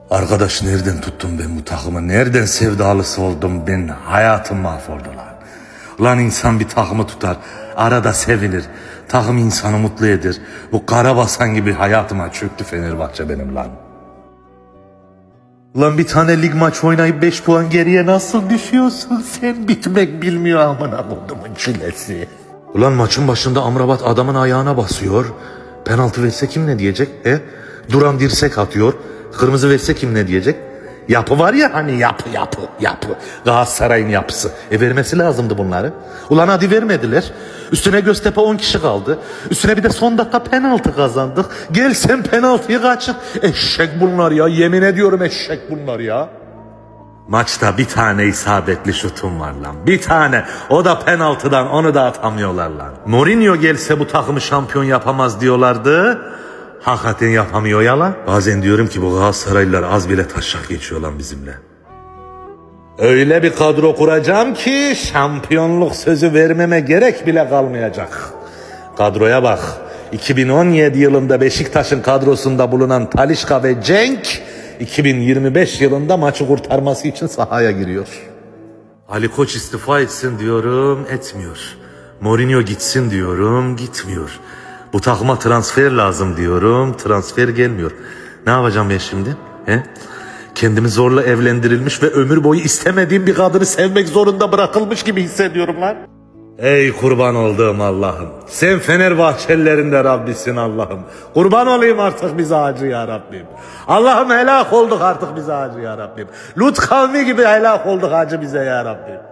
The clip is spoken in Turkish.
Arkadaş nereden tuttum ben bu takımı? Nereden sevdalısı oldum ben? Hayatım mahvoldu lan. Lan insan bir takımı tutar. Arada sevinir. Takım insanı mutlu eder. Bu karabasan gibi hayatıma çöktü Fenerbahçe benim lan. Lan bir tane lig maç oynayıp 5 puan geriye nasıl düşüyorsun sen? Bitmek bilmiyor amına kodumun çilesi. Ulan maçın başında Amrabat adamın ayağına basıyor. Penaltı verse kim ne diyecek? Duran dirsek atıyor. Kırmızı verse kim ne diyecek? Yapı var ya hani yapı. Galatasaray'ın yapısı. Vermesi lazımdı bunları. Ulan hadi vermediler. Üstüne Göztepe 10 kişi kaldı. Üstüne bir de son dakika penaltı kazandık. Gel sen penaltıyı kaçır. Eşek bunlar ya. Yemin ediyorum eşek bunlar ya. Maçta bir tane isabetli şutum var lan. Bir tane. O da penaltıdan, onu da atamıyorlar lan. Mourinho gelse bu takımı şampiyon yapamaz diyorlardı. Hakikaten yapamıyor ya lan. Bazen diyorum ki bu Galatasaraylılar az bile taşak geçiyor lan bizimle. Öyle bir kadro kuracağım ki şampiyonluk sözü vermeme gerek bile kalmayacak. Kadroya bak. 2017 yılında Beşiktaş'ın kadrosunda bulunan Talisca ve Cenk 2025 yılında maçı kurtarması için sahaya giriyor. Ali Koç istifa etsin diyorum, etmiyor. Mourinho gitsin diyorum, gitmiyor. Bu takıma transfer lazım diyorum, transfer gelmiyor. Ne yapacağım ben şimdi? Kendimi zorla evlendirilmiş ve ömür boyu istemediğim bir kadını sevmek zorunda bırakılmış gibi hissediyorum lan. Ey kurban olduğum Allah'ım. Sen Fenerbahçelilerin de Rabbisin Allah'ım. Kurban olayım artık bize acı ya Rabbim. Allah'ım helak olduk artık bize acı ya Rabbim. Lut kavmi gibi helak olduk acı bize ya Rabbim.